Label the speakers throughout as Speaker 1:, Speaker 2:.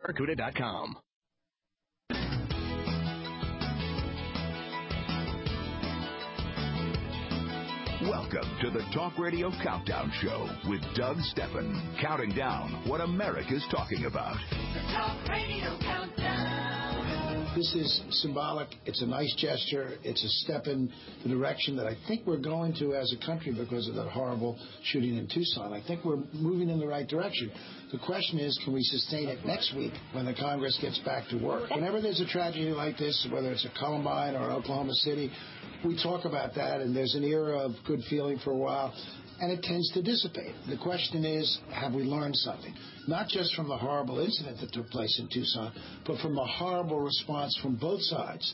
Speaker 1: Barracuda.com.
Speaker 2: Welcome to the Talk Radio Countdown Show with Doug Steffen, counting down what America's talking about.
Speaker 3: The Talk Radio Countdown.
Speaker 4: This is symbolic. It's a nice gesture. It's a step in the direction that I think we're going to as a country because of that horrible shooting in Tucson. I think we're moving in the right direction. The question is, can we sustain it next week when the Congress gets back to work? Whenever there's a tragedy like this, whether it's a Columbine or Oklahoma City, we talk about that, and there's an era of good feeling for a while, and it tends to dissipate. The question is, have we learned something? Not just from the horrible incident that took place in Tucson, but from the horrible response from both sides.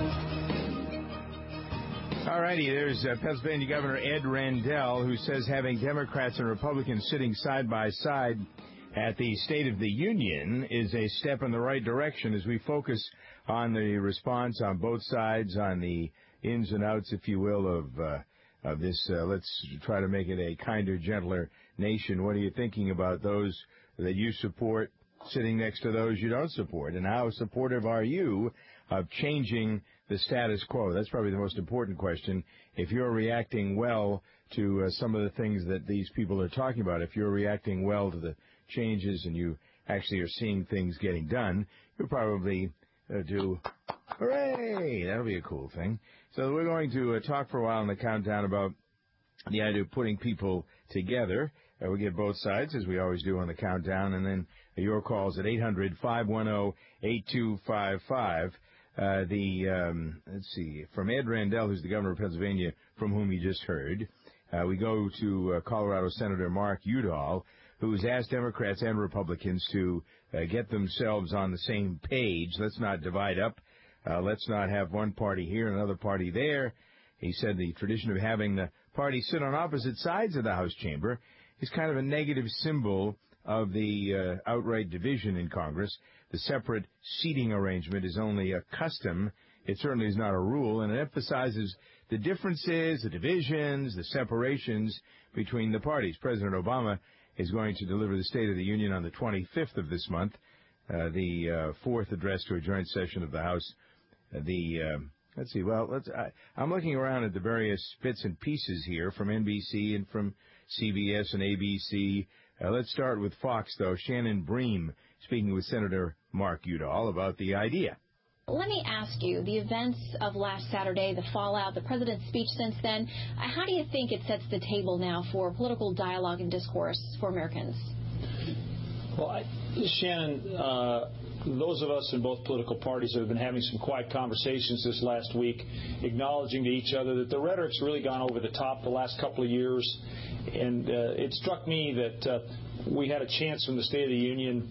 Speaker 5: All righty, there's Pennsylvania Governor Ed Rendell, who says having Democrats and Republicans sitting side by side at the State of the Union is a step in the right direction as we focus on the response on both sides, on the ins and outs, if you will, of this. Let's try to make it a kinder, gentler nation. What are you thinking about those that you support sitting next to those you don't support? And how supportive are you of changing the status quo? That's probably the most important question. If you're reacting well to some of the things that these people are talking about, if you're reacting well to the changes and you actually are seeing things getting done, you'll probably do, hooray! That'll be a cool thing. So we're going to talk for a while in the countdown about the idea of putting people together. We get both sides, as we always do on the countdown, and then your calls at 800-510-8255. Let's see, from Ed Rendell, who's the governor of Pennsylvania, from whom you just heard. We go to Colorado Senator Mark Udall, who's asked Democrats and Republicans to get themselves on the same page. Let's not divide up. Let's not have one party here and another party there. He said the tradition of having the parties sit on opposite sides of the House chamber is kind of a negative symbol of the outright division in Congress. The separate seating arrangement is only a custom. It certainly is not a rule, and it emphasizes the differences, the divisions, the separations between the parties. President Obama is going to deliver the State of the Union on the 25th of this month, the fourth address to a joint session of the House. Let's see. Well, I'm looking around at the various bits and pieces here from NBC and from CBS and ABC. Let's start with Fox, though. Shannon Bream speaking with Senator Mark Udall about the idea.
Speaker 6: Let me ask you, the events of last Saturday, the fallout, the president's speech since then, how do you think it sets the table now for political dialogue and discourse for Americans?
Speaker 7: Well, Shannon, those of us in both political parties have been having some quiet conversations this last week, acknowledging to each other that the rhetoric's really gone over the top the last couple of years. And it struck me that we had a chance when the State of the Union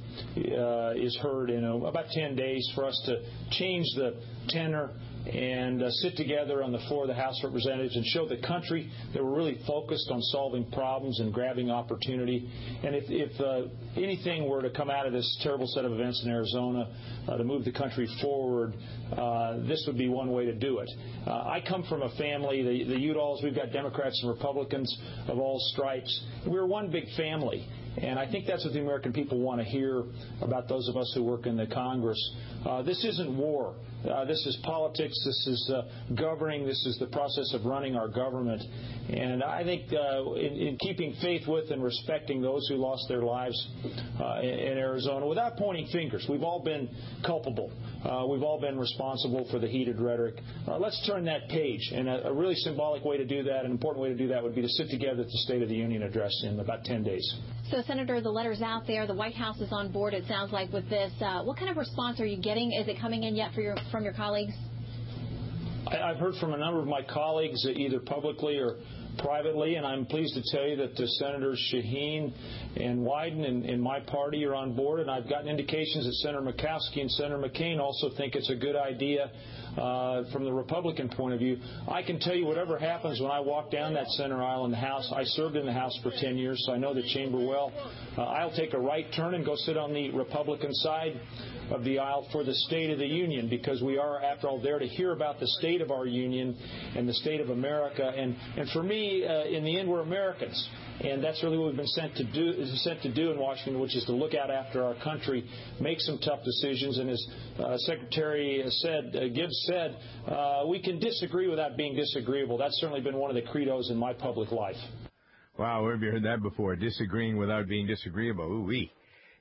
Speaker 7: is heard in about 10 days for us to change the tenor and sit together on the floor of the House of Representatives and show the country that we're really focused on solving problems and grabbing opportunity. And if anything were to come out of this terrible set of events in Arizona to move the country forward, this would be one way to do it. I come from a family, the Udalls, we've got Democrats and Republicans of all stripes. We're one big family. And I think that's what the American people want to hear about those of us who work in the Congress. This isn't war. This is politics. This is governing. This is the process of running our government. And I think in keeping faith with and respecting those who lost their lives in Arizona, without pointing fingers, we've all been culpable. We've all been responsible for the heated rhetoric. Let's turn that page. And a really symbolic way to do that, an important way to do that, would be to sit together at the State of the Union address in about 10 days.
Speaker 6: So, Senator, the letter's out there. The White House is on board, it sounds like, with this. What kind of response are you getting? Is it coming in yet from your colleagues?
Speaker 7: I've heard from a number of my colleagues, either publicly or privately, and I'm pleased to tell you that Senators Shaheen and Wyden in my party are on board, and I've gotten indications that Senator Murkowski and Senator McCain also think it's a good idea from the Republican point of view. I can tell you whatever happens when I walk down that center aisle in the House. I served in the House for 10 years, so I know the chamber well. I'll take a right turn and go sit on the Republican side of the aisle for the State of the Union, because we are, after all, there to hear about the state of our union and the state of America. And for me, we, in the end, we're Americans. And that's really what we've been sent to do in Washington, which is to look out after our country, make some tough decisions. And as Secretary Gibbs said, we can disagree without being disagreeable. That's certainly been one of the credos in my public life.
Speaker 5: Wow, where have you heard that before? Disagreeing without being disagreeable. Ooh-wee.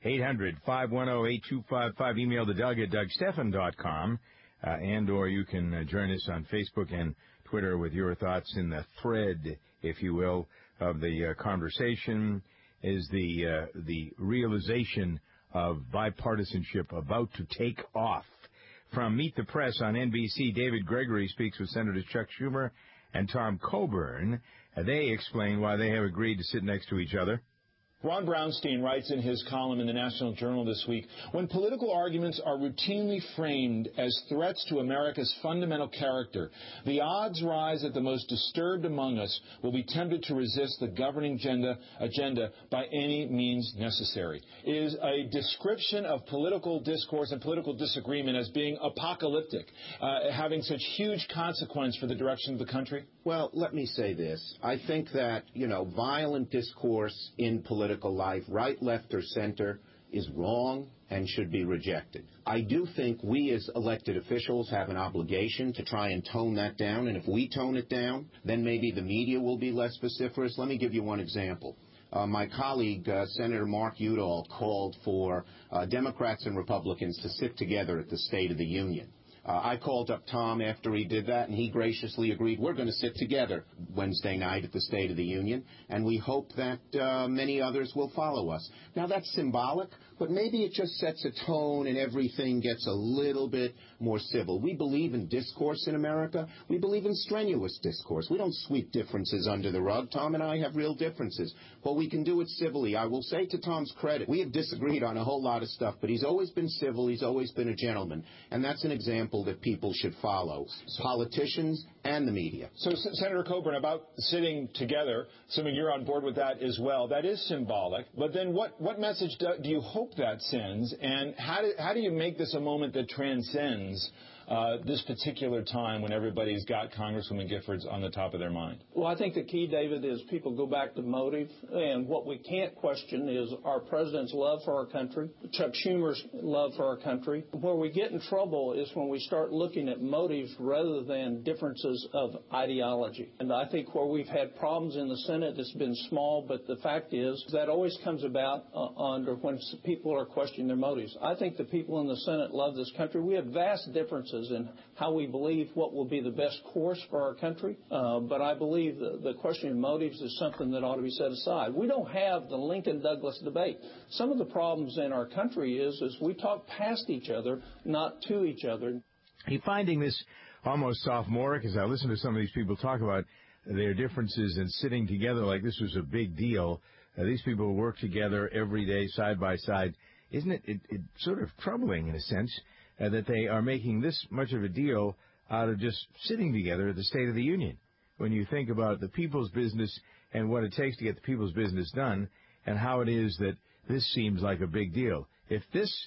Speaker 5: 800-510-8255. Email to Doug at DougStephan.com. And or you can join us on Facebook and Twitter with your thoughts in the thread, if you will, of the conversation. Is the realization of bipartisanship about to take off. From Meet the Press on NBC, David Gregory speaks with Senators Chuck Schumer and Tom Coburn. They explain why they have agreed to sit next to each other.
Speaker 1: Ron Brownstein writes in his column in the National Journal this week, when political arguments are routinely framed as threats to America's fundamental character, the odds rise that the most disturbed among us will be tempted to resist the governing agenda by any means necessary. It is a description of political discourse and political disagreement as being apocalyptic, having such huge consequence for the direction of the country?
Speaker 8: Well, let me say this. I think that, violent discourse in political life, right, left, or center, is wrong and should be rejected. I do think we as elected officials have an obligation to try and tone that down, and if we tone it down, then maybe the media will be less vociferous. Let me give you one example. My colleague, Senator Mark Udall, called for Democrats and Republicans to sit together at the State of the Union. I called up Tom after he did that, and he graciously agreed we're going to sit together Wednesday night at the State of the Union, and we hope that many others will follow us. Now, that's symbolic, but maybe it just sets a tone and everything gets a little bit more civil. We believe in discourse in America. We believe in strenuous discourse. We don't sweep differences under the rug. Tom and I have real differences, but we can do it civilly. I will say to Tom's credit, we have disagreed on a whole lot of stuff, but he's always been civil. He's always been a gentleman, and that's an example that people should follow, politicians and the media.
Speaker 1: So, Senator Coburn, about sitting together, assuming you're on board with that as well, that is symbolic, but then what message do you hope that sends, and how do you make this a moment that transcends this particular time when everybody's got Congresswoman Giffords on the top of their mind?
Speaker 9: Well, I think the key, David, is people go back to motive. And what we can't question is our president's love for our country, Chuck Schumer's love for our country. Where we get in trouble is when we start looking at motives rather than differences of ideology. And I think where we've had problems in the Senate, it's been small, but the fact is that always comes about under when people are questioning their motives. I think the people in the Senate love this country. We have vast differences in how we believe what will be the best course for our country. But I believe the question of motives is something that ought to be set aside. We don't have the Lincoln-Douglas debate. Some of the problems in our country is we talk past each other, not to each other.
Speaker 5: Are you finding this almost sophomoric as I listen to some of these people talk about their differences and sitting together like this was a big deal? These people work together every day side by side. Isn't it sort of troubling in a sense that they are making this much of a deal out of just sitting together at the State of the Union? When you think about the people's business and what it takes to get the people's business done and how it is that this seems like a big deal. If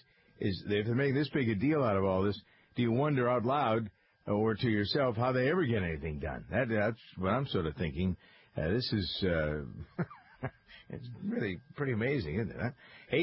Speaker 5: they're making this big a deal out of all this, do you wonder out loud or to yourself how they ever get anything done? That's what I'm sort of thinking. This is it's really pretty amazing, isn't it?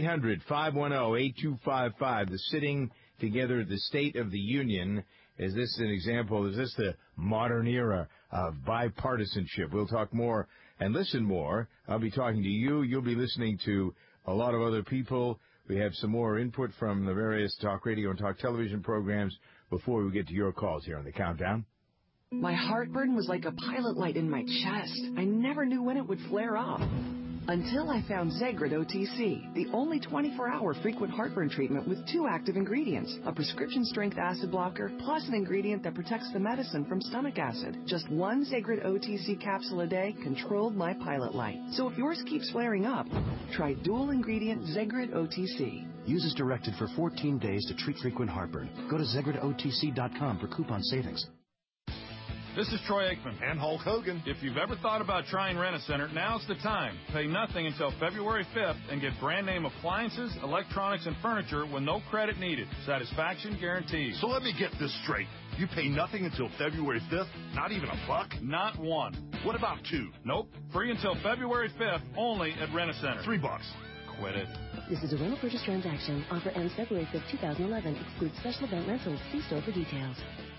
Speaker 5: 800-510-8255, the sitting together at the State of the Union. Is this an example? Is this the modern era of bipartisanship? We'll talk more and listen more. I'll be talking to you. You'll be listening to a lot of other people. We have some more input from the various talk radio and talk television programs before we get to your calls here on the Countdown.
Speaker 10: My heartburn was like a pilot light in my chest. I never knew when it would flare up. Until I found Zegrid OTC, the only 24-hour frequent heartburn treatment with 2 active ingredients, a prescription-strength acid blocker, plus an ingredient that protects the medicine from stomach acid. Just 1 Zegrid OTC capsule a day controlled my pilot light. So if yours keeps flaring up, try dual-ingredient Zegrid OTC.
Speaker 11: Use as directed for 14 days to treat frequent heartburn. Go to ZegridOTC.com for coupon savings.
Speaker 12: This is Troy Aikman. And Hulk Hogan. If you've ever thought about trying Rent-A-Center, now's the time. Pay nothing until February 5th and get brand name appliances, electronics, and furniture with no credit needed. Satisfaction guaranteed.
Speaker 13: So let me get this straight. You pay nothing until February 5th? Not even $1?
Speaker 12: Not one. What about 2? Nope. Free until February 5th, only at Rent-A-Center. $3. Quit it.
Speaker 13: This is a rental purchase transaction. Offer ends February 5th, 2011. Excludes special event rentals. See store for details.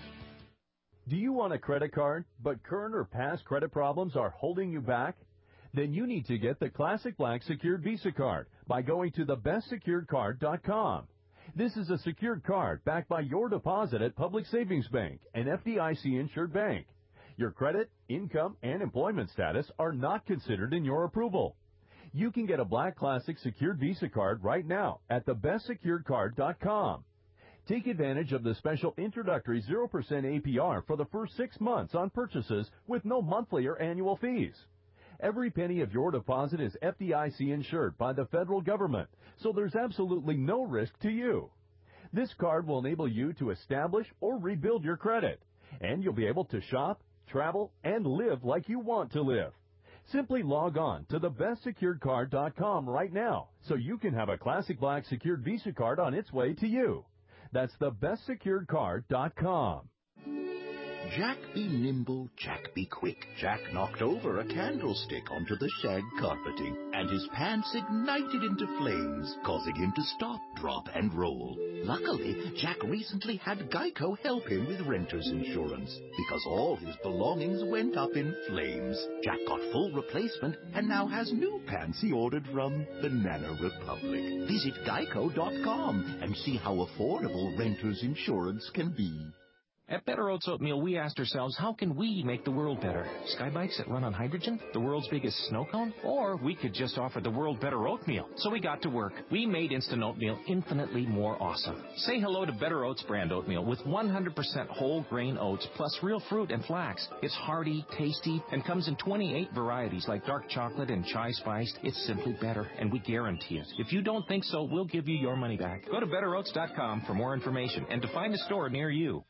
Speaker 14: Do you want a credit card, but current or past credit problems are holding you back? Then you need to get the Classic Black Secured Visa Card by going to thebestsecuredcard.com. This is a secured card backed by your deposit at Public Savings Bank, an FDIC-insured bank. Your credit, income, and employment status are not considered in your approval. You can get a Black Classic Secured Visa Card right now at thebestsecuredcard.com. Take advantage of the special introductory 0% APR for the first 6 months on purchases with no monthly or annual fees. Every penny of your deposit is FDIC insured by the federal government, so there's absolutely no risk to you. This card will enable you to establish or rebuild your credit, and you'll be able to shop, travel, and live like you want to live. Simply log on to thebestsecuredcard.com right now so you can have a Classic Black Secured Visa Card on its way to you. That's thebestsecuredcard.com.
Speaker 2: Jack be nimble, Jack be quick. Jack knocked over a candlestick onto the shag carpeting, and his pants ignited into flames, causing him to stop, drop, and roll. Luckily, Jack recently had Geico help him with renter's insurance, because all his belongings went up in flames. Jack got full replacement and now has new pants he ordered from Banana Republic. Visit Geico.com and see how affordable renter's insurance can be.
Speaker 15: At Better Oats Oatmeal, we asked ourselves, how can we make the world better? Skybikes that run on hydrogen? The world's biggest snow cone? Or we could just offer the world better oatmeal. So we got to work. We made instant oatmeal infinitely more awesome. Say hello to Better Oats brand oatmeal with 100% whole grain oats plus real fruit and flax. It's hearty, tasty, and comes in 28 varieties like dark chocolate and chai spiced. It's simply better, and we guarantee it. If you don't think so, we'll give you your money back. Go to betteroats.com for more information and to find a store near you.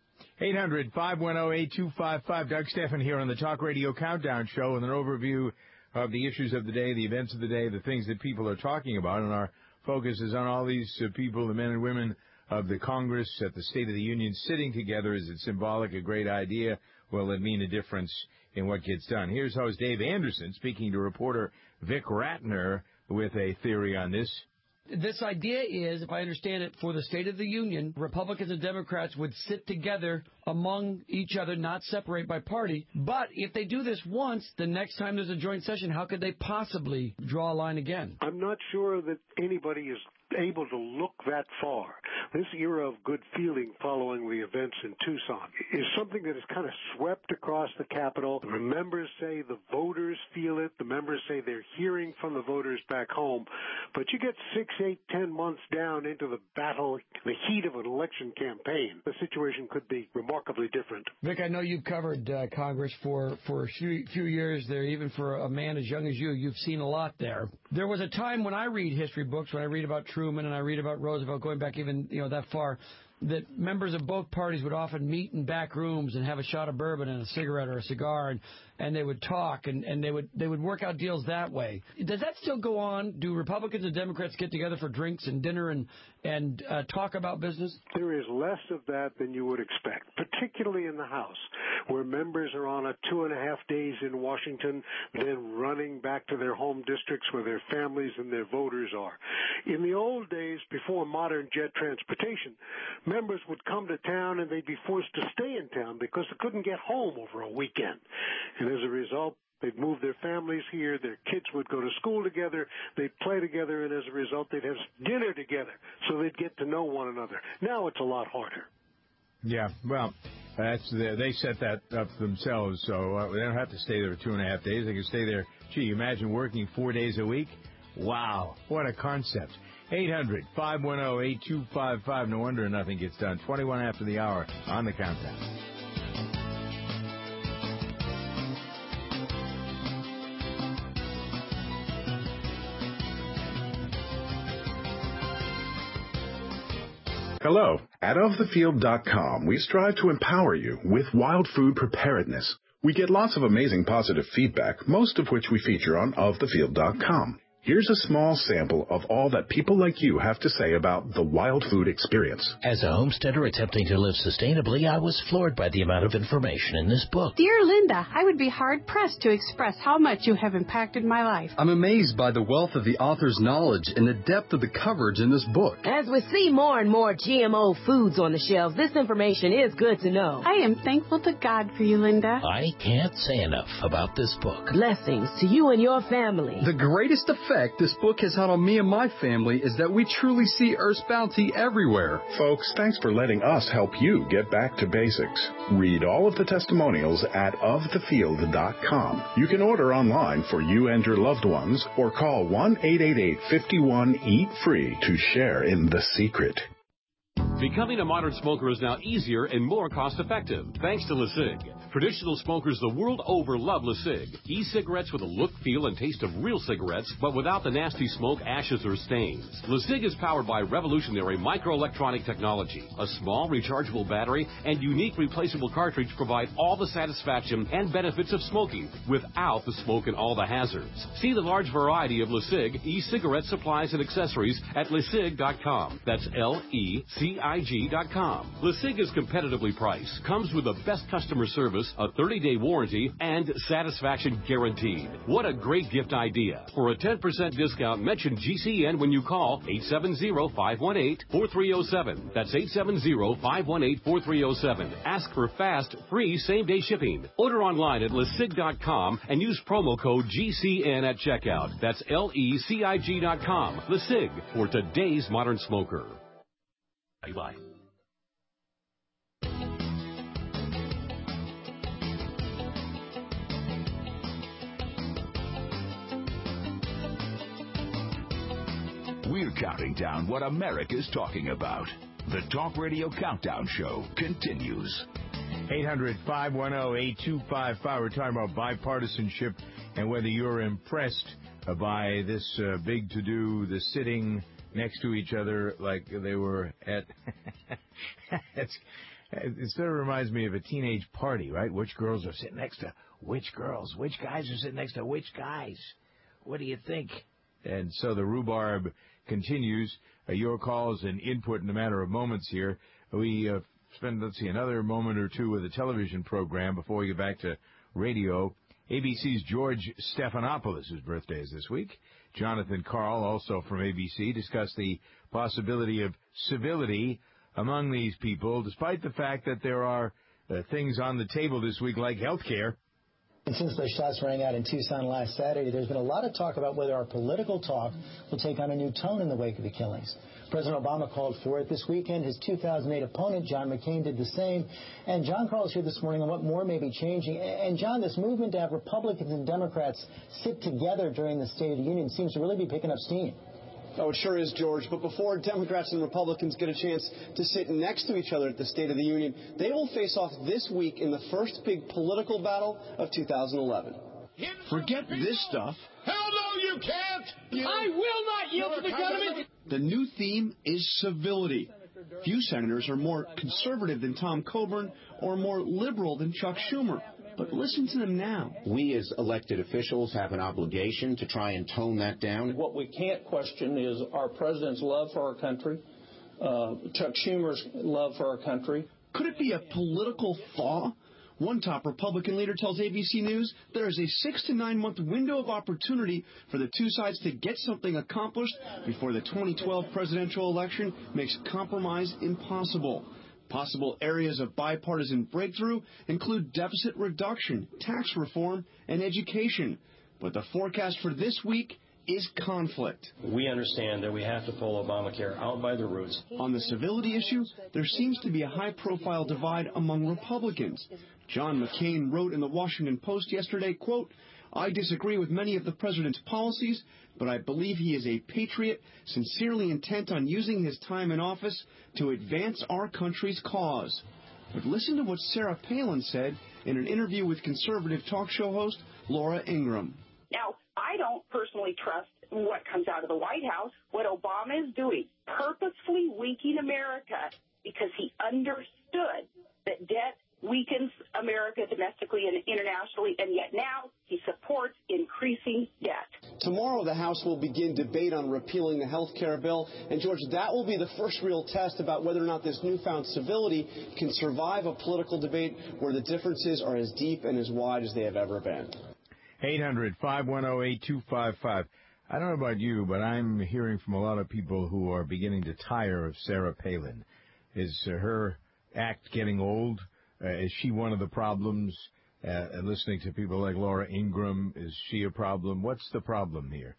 Speaker 5: 800-510-8255. Doug Stephan here on the Talk Radio Countdown Show with an overview of the issues of the day, the events of the day, the things that people are talking about. And our focus is on all these people, the men and women of the Congress at the State of the Union sitting together. Is it symbolic, a great idea? Will it mean a difference in what gets done? Here's host Dave Anderson speaking to reporter Vic Ratner with a theory on this.
Speaker 16: This idea is, if I understand it, for the State of the Union, Republicans and Democrats would sit together among each other, not separate by party. But if they do this once, the next time there's a joint session, how could they possibly draw a line again?
Speaker 17: I'm not sure that anybody is able to look that far. This era of good feeling following the events in Tucson is something that is kind of swept across the Capitol. The members say the voters feel it. The members say they're hearing from the voters back home. But you get 6, 8, 10 months down into the battle, the heat of an election campaign, the situation could be remarkably different.
Speaker 16: Vic, I know you've covered Congress for a few years there. Even for a man as young as you, you've seen a lot there. There was a time when I read history books, when I read about Truman and I read about Roosevelt, going back even that far, that members of both parties would often meet in back rooms and have a shot of bourbon and a cigarette or a cigar, and they would talk and they would work out deals that way. Does that still go on? Do Republicans and Democrats get together for drinks and dinner and talk about business?
Speaker 17: There is less of that than you would expect, particularly in the House, where members are on a 2.5 days in Washington, then running back to their home districts where their families and their voters are. In the old days, before modern jet transportation, members would come to town and they'd be forced to stay in town because they couldn't get home over a weekend. And as a result, they'd move their families here, their kids would go to school together, they'd play together, and as a result, they'd have dinner together, so they'd get to know one another. Now it's a lot harder.
Speaker 5: Yeah, well, they set that up themselves, so they don't have to stay there 2.5 days. They can stay there. Gee, imagine working 4 days a week. Wow, what a concept. 800-510-8255. No wonder nothing gets done. 21 after the hour on the countdown.
Speaker 18: Hello. At OfTheField.com, we strive to empower you with wild food preparedness. We get lots of amazing positive feedback, most of which we feature on OfTheField.com. Here's a small sample of all that people like you have to say about the wild food experience.
Speaker 19: As a homesteader attempting to live sustainably, I was floored by the amount of information in this book.
Speaker 20: Dear Linda, I would be hard-pressed to express how much you have impacted my life.
Speaker 21: I'm amazed by the wealth of the author's knowledge and the depth of the coverage in this book.
Speaker 22: As we see more and more GMO foods on the shelves, this information is good to know.
Speaker 20: I am thankful to God for you, Linda.
Speaker 19: I can't say enough about this book.
Speaker 22: Blessings to you and your family.
Speaker 21: The greatest effect this book has had on me and my family is that we truly see Earth's bounty everywhere.
Speaker 18: Folks, thanks for letting us help you get back to basics. Read all of the testimonials at ofthefield.com. You can order online for you and your loved ones or call 1-888-51-EAT-FREE to share in the secret.
Speaker 23: Becoming a modern smoker is now easier and more cost-effective, thanks to LeSig. Traditional smokers the world over love LeSig. E-cigarettes with a look, feel, and taste of real cigarettes, but without the nasty smoke, ashes, or stains. LeSig is powered by revolutionary microelectronic technology. A small, rechargeable battery and unique replaceable cartridge provide all the satisfaction and benefits of smoking without the smoke and all the hazards. See the large variety of LeSig e-cigarette supplies and accessories at LeSig.com. That's LECIG.com. LeSig is competitively priced, comes with the best customer service, a 30-day warranty, and satisfaction guaranteed. What a great gift idea. For a 10% discount, mention GCN when you call 870-518-4307. That's 870-518-4307. Ask for fast, free, same-day shipping. Order online at LeSig.com and use promo code GCN at checkout. That's LECIG.com. LeSig, for today's modern smoker. Bye-bye.
Speaker 2: We're counting down what America's talking about. The Talk Radio Countdown Show continues.
Speaker 5: 800-510-8255. We're talking about bipartisanship and whether you're impressed by this big to-do, the sitting next to each other like they were at... It sort of reminds me of a teenage party, right? Which girls are sitting next to which girls? Which guys are sitting next to which guys? What do you think? And so the rhubarb continues. Your calls and input in a matter of moments here. We spend, another moment or two with a television program before we get back to radio. ABC's George Stephanopoulos, whose birthday is this week. Jonathan Karl, also from ABC, discussed the possibility of civility among these people, despite the fact that there are things on the table this week like health care.
Speaker 24: And since those shots rang out in Tucson last Saturday, there's been a lot of talk about whether our political talk will take on a new tone in the wake of the killings. President Obama called for it this weekend. His 2008 opponent, John McCain, did the same. And John Karl is here this morning on what more may be changing. And, John, this movement to have Republicans and Democrats sit together during the State of the Union seems to really be picking up steam.
Speaker 25: Oh, it sure is, George. But before Democrats and Republicans get a chance to sit next to each other at the State of the Union, they will face off this week in the first big political battle of 2011.
Speaker 26: Forget this stuff.
Speaker 27: Hell no, you can't!
Speaker 26: I will not yield to the government! The new theme is civility. Few senators are more conservative than Tom Coburn or more liberal than Chuck Schumer. But listen to them now.
Speaker 8: We as elected officials have an obligation to try and tone that down.
Speaker 9: What we can't question is our president's love for our country, Chuck Schumer's love for our country.
Speaker 26: Could it be a political thaw? One top Republican leader tells ABC News there is a 6 to 9 month window of opportunity for the two sides to get something accomplished before the 2012 presidential election makes compromise impossible. Possible areas of bipartisan breakthrough include deficit reduction, tax reform, and education. But the forecast for this week is conflict.
Speaker 28: We understand that we have to pull Obamacare out by the roots.
Speaker 26: On the civility issue, there seems to be a high-profile divide among Republicans. John McCain wrote in the Washington Post yesterday, quote, I disagree with many of the president's policies, but I believe he is a patriot, sincerely intent on using his time in office to advance our country's cause. But listen to what Sarah Palin said in an interview with conservative talk show host Laura Ingraham.
Speaker 29: Now, I don't personally trust what comes out of the White House, what Obama is doing, purposefully weakening America because he understood that debt weakens America domestically and internationally, and yet now he supports increasing debt.
Speaker 25: Tomorrow, the House will begin debate on repealing the health care bill. And, George, that will be the first real test about whether or not this newfound civility can survive a political debate where the differences are as deep and as wide as they have ever been.
Speaker 5: 800-510-8255. I don't know about you, but I'm hearing from a lot of people who are beginning to tire of Sarah Palin. Is her act getting old? Is she one of the problems? Listening to people like Laura Ingraham, is she a problem? What's the problem here?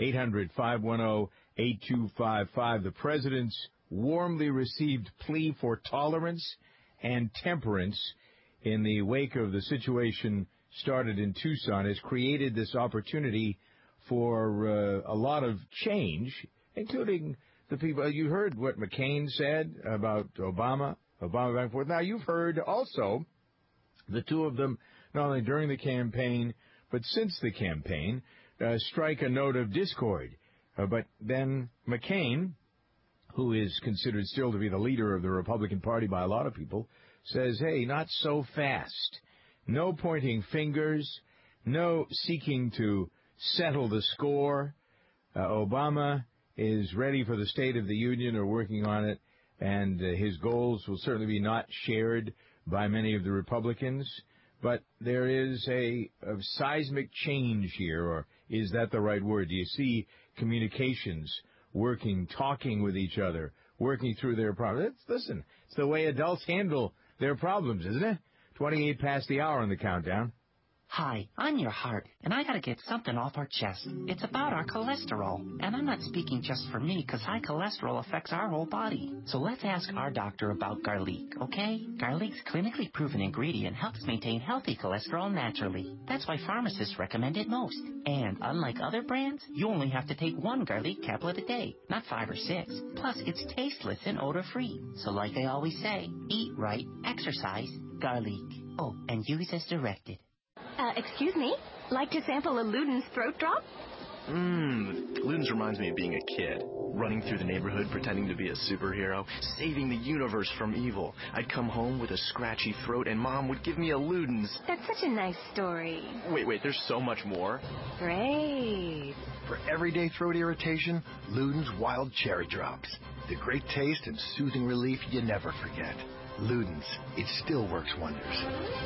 Speaker 5: 800-510-8255. The president's warmly received plea for tolerance and temperance in the wake of the situation started in Tucson has created this opportunity for a lot of change, including the people. You heard what McCain said about Obama back and forth. Now, you've heard also the two of them, not only during the campaign, but since the campaign, strike a note of discord. But then McCain, who is considered still to be the leader of the Republican Party by a lot of people, says, hey, not so fast. No pointing fingers, no seeking to settle the score. Obama is ready for the State of the Union or working on it, and his goals will certainly be not shared by many of the Republicans. But there is a seismic change here, or is that the right word? Do you see communications working, talking with each other, working through their problems? Listen, it's the way adults handle their problems, isn't it? 28 past the hour on the countdown.
Speaker 1: Hi, I'm your heart, and I gotta get something off our chest. It's about our cholesterol. And I'm not speaking just for me, because high cholesterol affects our whole body. So let's ask our doctor about garlic, okay? Garlic's clinically proven ingredient helps maintain healthy cholesterol naturally. That's why pharmacists recommend it most. And unlike other brands, you only have to take one garlic caplet a day, not 5 or 6. Plus, it's tasteless and odor-free. So like I always say, eat right, exercise, garlic. Oh, and use as directed.
Speaker 3: Excuse me? Like to sample a Luden's throat drop?
Speaker 4: Luden's reminds me of being a kid, running through the neighborhood pretending to be a superhero, saving the universe from evil. I'd come home with a scratchy throat and Mom would give me a Luden's.
Speaker 3: That's such a nice story.
Speaker 4: Wait, there's so much more.
Speaker 3: Great.
Speaker 6: For everyday throat irritation, Luden's Wild Cherry Drops. The great taste and soothing relief you never forget. Luden's, it still works wonders.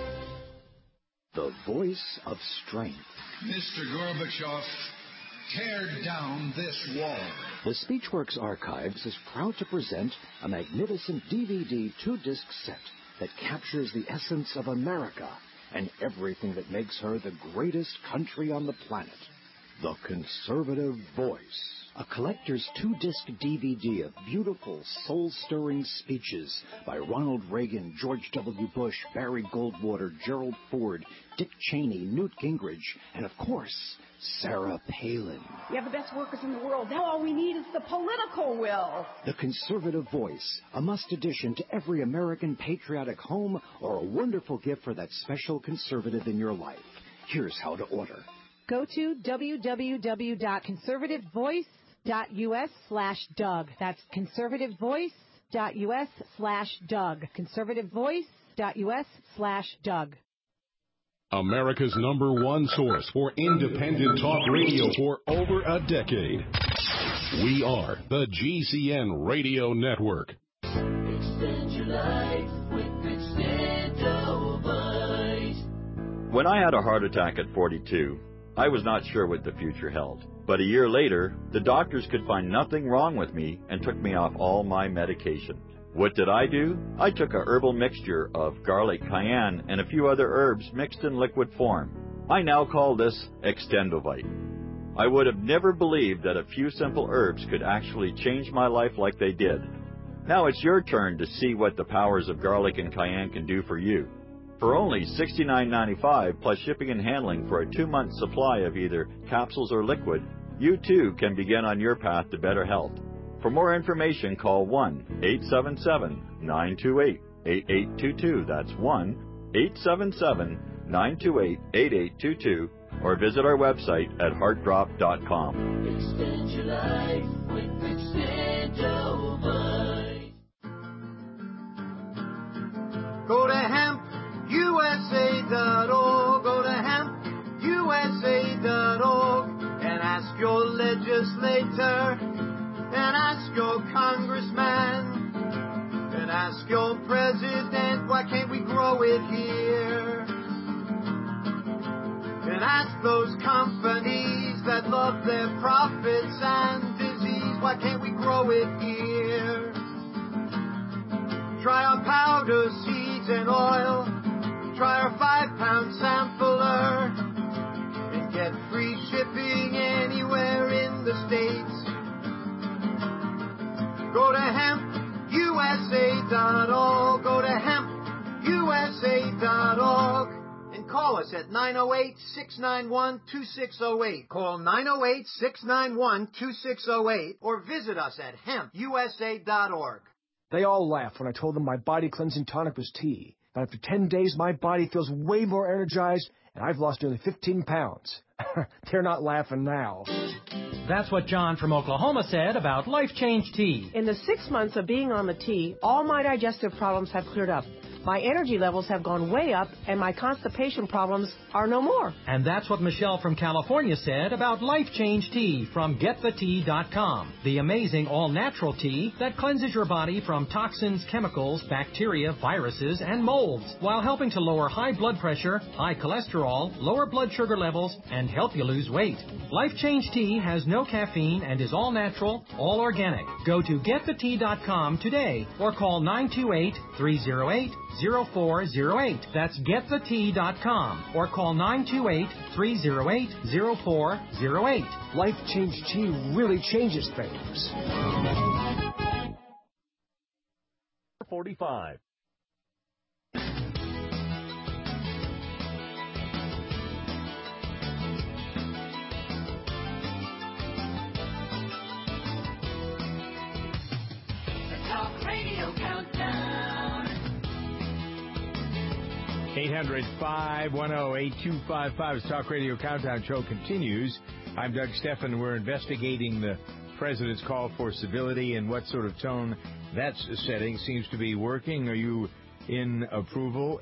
Speaker 2: The voice of strength.
Speaker 7: Mr. Gorbachev, tear down this wall.
Speaker 2: The Speechworks Archives is proud to present a magnificent DVD 2-disc set that captures the essence of America and everything that makes her the greatest country on the planet. The Conservative Voice. A collector's 2-disc DVD of beautiful, soul-stirring speeches by Ronald Reagan, George W. Bush, Barry Goldwater, Gerald Ford, Dick Cheney, Newt Gingrich, and, of course, Sarah Palin.
Speaker 10: We have the best workers in the world. Now all we need is the political will.
Speaker 2: The Conservative Voice, a must-addition to every American patriotic home or a wonderful gift for that special conservative in your life. Here's how to order.
Speaker 11: Go to www.conservativevoice.us/Doug. That's conservativevoice.us/Doug. Conservativevoice.us/Doug.
Speaker 23: America's #1 source for independent talk radio for over a decade. We are the GCN Radio Network.
Speaker 12: Extend your life with Extendovite.
Speaker 13: When I had a heart attack at 42, I was not sure what the future held. But a year later, the doctors could find nothing wrong with me and took me off all my medication. What did I do? I took a herbal mixture of garlic, cayenne, and a few other herbs mixed in liquid form. I now call this Extendovite. I would have never believed that a few simple herbs could actually change my life like they did. Now it's your turn to see what the powers of garlic and cayenne can do for you. For only $69.95 plus shipping and handling for a 2-month supply of either capsules or liquid, you too can begin on your path to better health. For more information, call 1-877-928-8822. That's 1-877-928-8822. Or visit our website at heartdrop.com.
Speaker 12: Extend your life with Extendovite.
Speaker 30: Go to hempusa.org. Go to hempusa.org and ask your legislator
Speaker 14: legislator, and ask your congressman, and ask your president, why can't we grow it here? And ask those companies that love their profits and disease, why can't we grow it here? Try our powder, seeds, and oil. Try our 5-pound sampler. And get free shipping anywhere in the States. Go to hempusa.org. Go to hempusa.org. And call us at 908-691-2608. Call 908-691-2608. Or visit us at hempusa.org.
Speaker 15: They all laughed when I told them my body cleansing tonic was tea. And after 10 days, my body feels way more energized, and I've lost nearly 15 pounds. They're not laughing now.
Speaker 16: That's what John from Oklahoma said about Life Change Tea.
Speaker 17: In the 6 months of being on the tea, all my digestive problems have cleared up. My energy levels have gone way up, and my constipation problems are no more.
Speaker 16: And that's what Michelle from California said about Life Change Tea from GetTheTea.com. The amazing all-natural tea that cleanses your body from toxins, chemicals, bacteria, viruses, and molds, while helping to lower high blood pressure, high cholesterol, lower blood sugar levels, and help you lose weight. Life Change Tea has no caffeine and is all natural, all organic. Go to GetTheTea.com today or call 928-308-0408. That's GetTheTea.com or call 928-308-0408.
Speaker 15: Life Change Tea really changes things.
Speaker 18: 45.
Speaker 12: Talk Radio Countdown.
Speaker 5: 800-510-8255. The Talk Radio Countdown show continues. I'm Doug Stephan. We're investigating the president's call for civility and what sort of tone that's setting. Seems to be working. Are you in approval?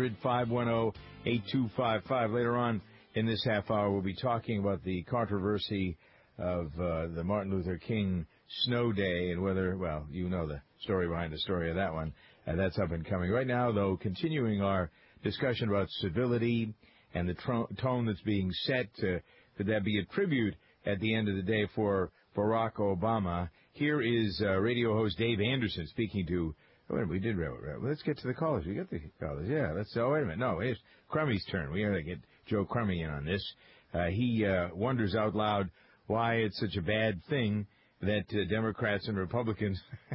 Speaker 5: 800-510-8255. Later on in this half hour, we'll be talking about the controversy of the Martin Luther King snow day and whether, well, you know the story behind the story of that one. That's up and coming. Right now, though, continuing our discussion about civility and the tone that's being set. Could that be a tribute at the end of the day for Barack Obama? Here is radio host Dave Anderson speaking to. Oh, wait a minute, we did. Let's get to the callers. We got the callers. Yeah. Let's. Oh, wait a minute. No, it's Crummey's turn. We got to get Joe Crummey in on this. He wonders out loud why it's such a bad thing that Democrats and Republicans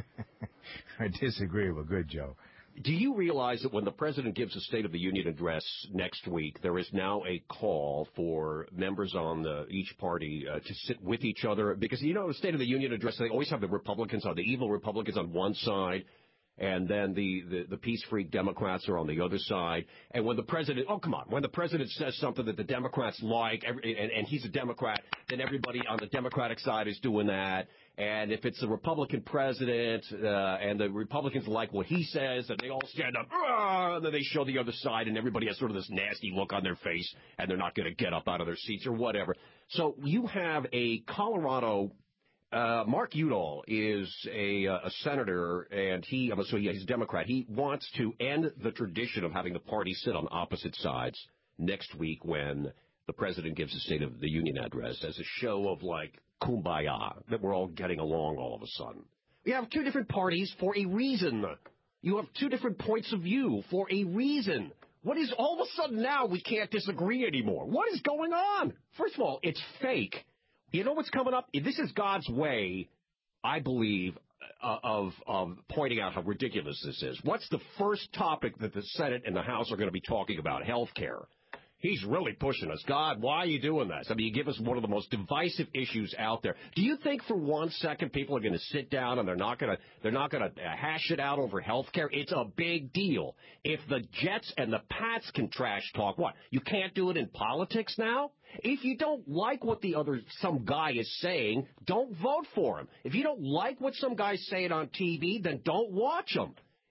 Speaker 5: are disagreeable. Good, Joe.
Speaker 19: Do you realize that when the president gives a State of the Union address next week, there is now a call for members on each party to sit with each other? Because, you know, the State of the Union address, they always have the Republicans the evil Republicans on one side, and then the peace-freak Democrats are on the other side. And when the president, when the president says something that the Democrats like, and he's a Democrat, then everybody on the Democratic side is doing that. And if it's a Republican president, and the Republicans like what he says, and they all stand up, and then they show the other side, and everybody has sort of this nasty look on their face, and they're not going to get up out of their seats or whatever. So you have a Colorado, Mark Udall is a senator, and he's a Democrat. He wants to end the tradition of having the party sit on opposite sides next week when the president gives a State of the Union address as a show of, like, kumbaya, that we're all getting along all of a sudden. We have two different parties for a reason. You have two different points of view for a reason. What is all of a sudden now we can't disagree anymore? What is going on? First of all, it's fake. You know what's coming up? This is God's way, I believe, of pointing out how ridiculous this is. What's the first topic that the Senate and the House are going to be talking about? Health care. He's really pushing us. God, why are you doing this? I mean, you give us one of the most divisive issues out there. Do you think for 1 second people are going to sit down and they're not going to hash it out over health care? It's a big deal. If the Jets and the Pats can trash talk, what? You can't do it in politics now? If you don't like what some guy is saying, don't vote for him. If you don't like what some guy's saying on TV, then don't watch him.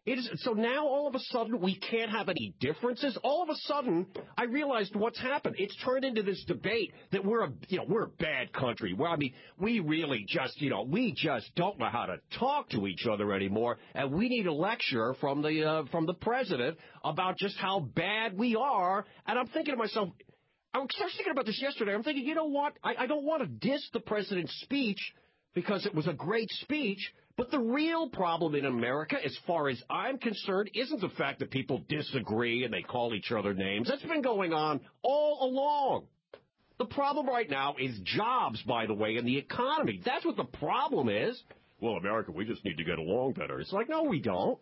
Speaker 19: So now all of a sudden we can't have any differences. All of a sudden I realized what's happened. It's turned into this debate that we're a bad country. Well, I mean, we really just don't know how to talk to each other anymore, and we need a lecture from the president about just how bad we are. And I'm thinking to myself, I was thinking about this yesterday. I'm thinking, you know what? I don't want to diss the president's speech because it was a great speech. But the real problem in America, as far as I'm concerned, isn't the fact that people disagree and they call each other names. That's been going on all along. The problem right now is jobs, by the way, and the economy. That's what the problem is. Well, America, we just need to get along better. It's like, no, we don't.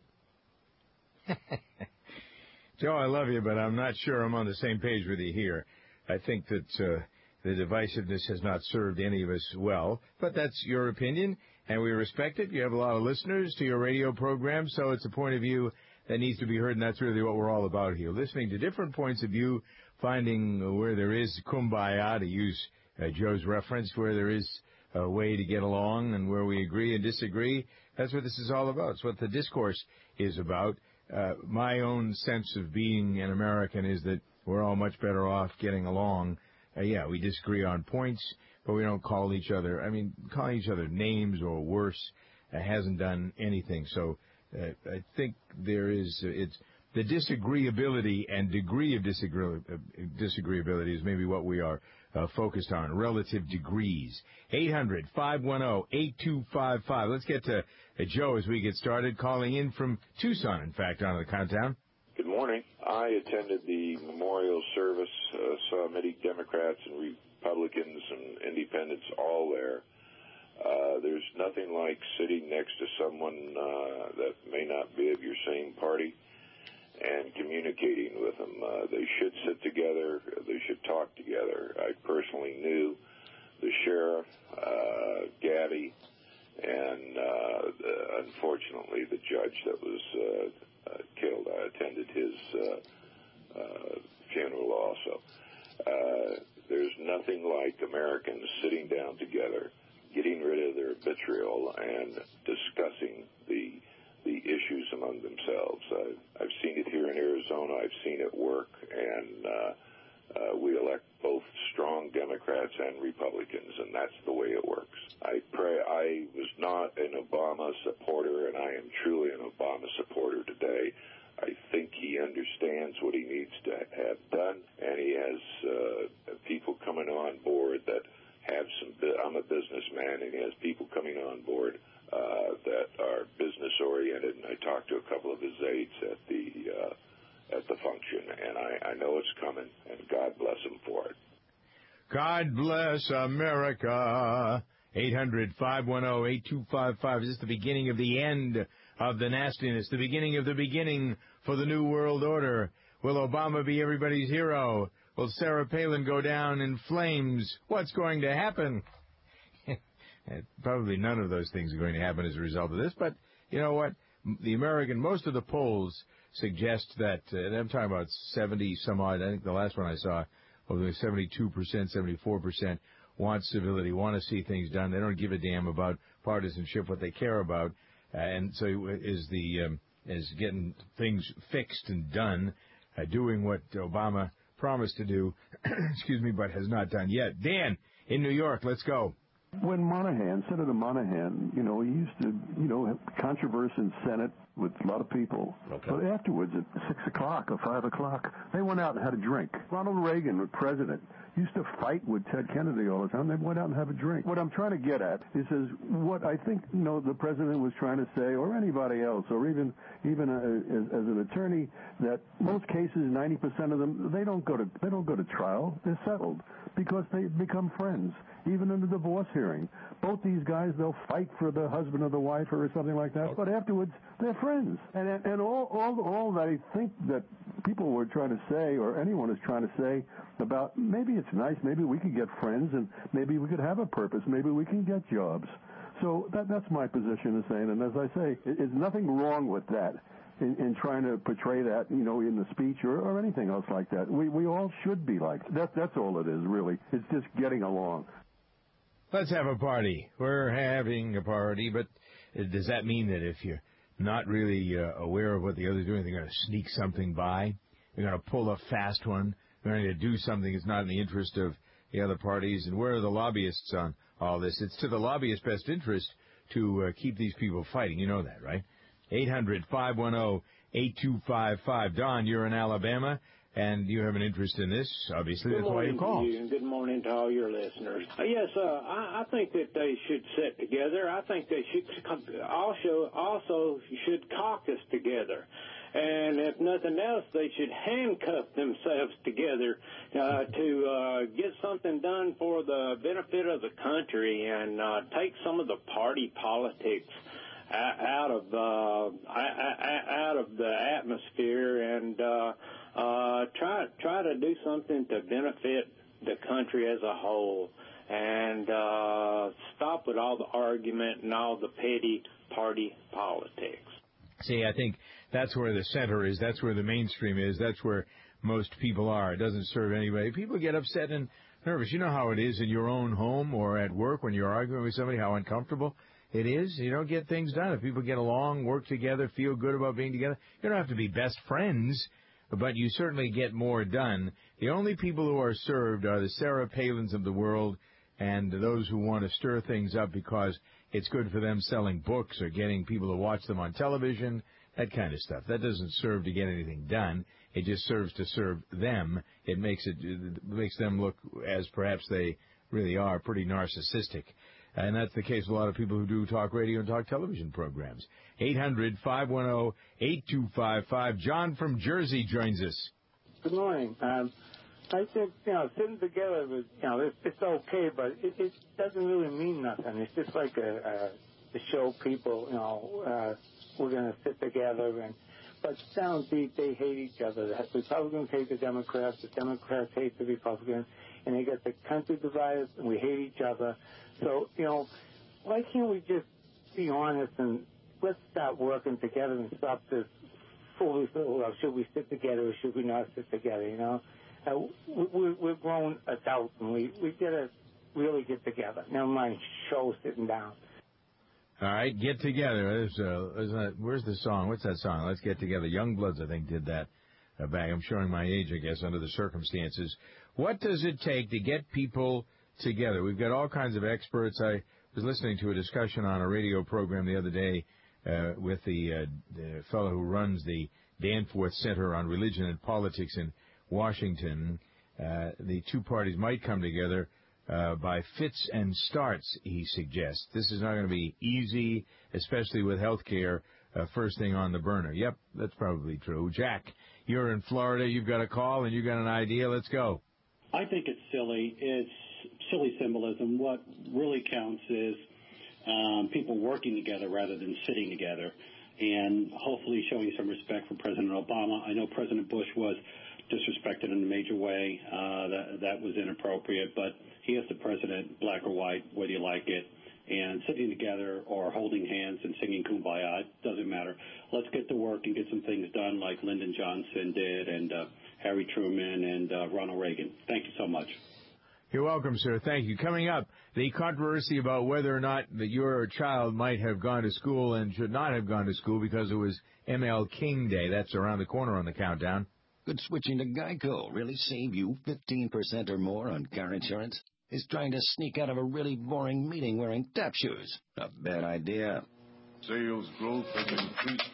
Speaker 5: Joe, I love you, but I'm not sure I'm on the same page with you here. I think that the divisiveness has not served any of us well, but that's your opinion. And we respect it. You have a lot of listeners to your radio program, so it's a point of view that needs to be heard, and that's really what we're all about here. Listening to different points of view, finding where there is kumbaya, to use Joe's reference, where there is a way to get along and where we agree and disagree. That's what this is all about. It's what the discourse is about. My own sense of being an American is that we're all much better off getting along. Yeah, we disagree on points, but we don't call each other. I mean, calling each other names or worse hasn't done anything. So I think there is it's the disagreeability and degree of disagreeability is maybe what we are focused on, relative degrees. 800-510-8255. Let's get to Joe as we get started, calling in from Tucson, in fact, on the countdown.
Speaker 8: Good morning. I attended the memorial service, saw many Democrats and Republicans and independents all there. There's nothing like sitting next to someone that may not be of your same party and communicating with them. They should sit together. They should talk together. I personally knew the sheriff, Gabby, and unfortunately the judge that was killed. I attended his funeral also. There's nothing like Americans sitting down together, getting rid of their vitriol, and discussing the issues among themselves. I've seen it here in Arizona. I've seen it work, and we elect both strong Democrats and Republicans, and that's the way it works. I was not an Obama supporter, and I am truly an Obama supporter today. I think he understands what he needs to have done, and he has people coming on board that have I'm a businessman, and he has people coming on board that are business-oriented, and I talked to a couple of his aides at the function, and I know it's coming, and God bless him for it.
Speaker 5: God bless America. 800-510-8255. Is this the beginning of the end of the nastiness, the beginning of the beginning for the New World Order? Will Obama be everybody's hero? Will Sarah Palin go down in flames? What's going to happen? Probably none of those things are going to happen as a result of this, but you know what? Most of the polls suggest that, and I'm talking about 70 some odd, I think the last one I saw, over 72%, 74% want civility, want to see things done. They don't give a damn about partisanship. What they care about, and so is getting things fixed and done, doing what Obama promised to do, excuse me, but has not done yet. Dan, in New York, let's go.
Speaker 9: When Senator Monahan, he used to, have controversy in Senate with a lot of people. Okay. But afterwards, at 6 o'clock or 5 o'clock, they went out and had a drink. Ronald Reagan, the president, used to fight with Ted Kennedy all the time. They went out and have a drink. What I'm trying to get at is what I think, the president was trying to say, or anybody else, or even as an attorney, that most cases, 90% of them, they don't go to trial. They're settled because they become friends. Even in the divorce hearing, both these guys, they'll fight for the husband or the wife or something like that. But afterwards, they're friends. And all that I think that people were trying to say, or anyone is trying to say about maybe it's nice, maybe we could get friends, and maybe we could have a purpose, maybe we can get jobs. So that's my position in saying, and as I say, there's nothing wrong with that. In trying to portray that, in the speech or anything else like that. We all should be like that. That's all it is, really. It's just getting along.
Speaker 5: Let's have a party. We're having a party, but does that mean that if you not really aware of what the other's doing. They're going to sneak something by. They're going to pull a fast one. They're going to do something that's not in the interest of the other parties. And where are the lobbyists on all this? It's to the lobbyists' best interest to keep these people fighting. You know that, right? 800-510-8255. Don, you're in Alabama, and you have an interest in this. Obviously, that's why you called.
Speaker 18: Good morning to you, and good morning to all your listeners. Yes, I think that they should sit together. I think they should also should caucus together. And if nothing else, they should handcuff themselves together to get something done for the benefit of the country and take some of the party politics out of the atmosphere and try to do something to benefit the country as a whole and stop with all the argument and all the petty party politics.
Speaker 5: See, I think that's where the center is. That's where the mainstream is. That's where most people are. It doesn't serve anybody. People get upset and nervous. You know how it is in your own home or at work when you're arguing with somebody, how uncomfortable it is. You don't get things done. If people get along, work together, feel good about being together, you don't have to be best friends, but you certainly get more done. The only people who are served are the Sarah Palins of the world and those who want to stir things up because it's good for them selling books or getting people to watch them on television, that kind of stuff. That doesn't serve to get anything done. It just serves to serve them. It makes them look as perhaps they really are, pretty narcissistic. And that's the case with a lot of people who do talk radio and talk television programs. 800-510-8255. John from Jersey joins us.
Speaker 20: Good morning. I think, sitting together, it's okay, but it doesn't really mean nothing. It's just like to show people, we're going to sit together. But down deep, they hate each other. The Republicans hate the Democrats hate the Republicans, and they got the country divided, and we hate each other. So, why can't we just be honest and let's start working together and stop this foolish, should we sit together or should we not sit together, We're grown adults, and we got to really get together. Never mind show sitting down.
Speaker 5: All right, get together. Where's the song? What's that song? Let's Get Together. Youngbloods, I think, did that back. I'm showing my age, I guess, under the circumstances. What does it take to get people together? We've got all kinds of experts. I was listening to a discussion on a radio program the other day with the fellow who runs the Danforth Center on Religion and Politics in Washington. The two parties might come together by fits and starts, he suggests. This is not going to be easy, especially with health care first thing on the burner. Yep, that's probably true. Jack, you're in Florida. You've got a call and you've got an idea. Let's go.
Speaker 21: I think it's silly. It's silly symbolism. What really counts is people working together rather than sitting together and hopefully showing some respect for President Obama. I know President Bush was disrespected in a major way. That was inappropriate, but he is the president, black or white, whether you like it. And sitting together or holding hands and singing Kumbaya, it doesn't matter. Let's get to work and get some things done like Lyndon Johnson did and Harry Truman and Ronald Reagan. Thank you so much.
Speaker 5: You're welcome, sir. Thank you. Coming up, the controversy about whether or not that your child might have gone to school and should not have gone to school because it was ML King Day. That's around the corner on the countdown.
Speaker 22: Could switching to Geico really save you 15% or more on car insurance? Is trying to sneak out of a really boring meeting wearing tap shoes a bad idea?
Speaker 24: Sales growth has increased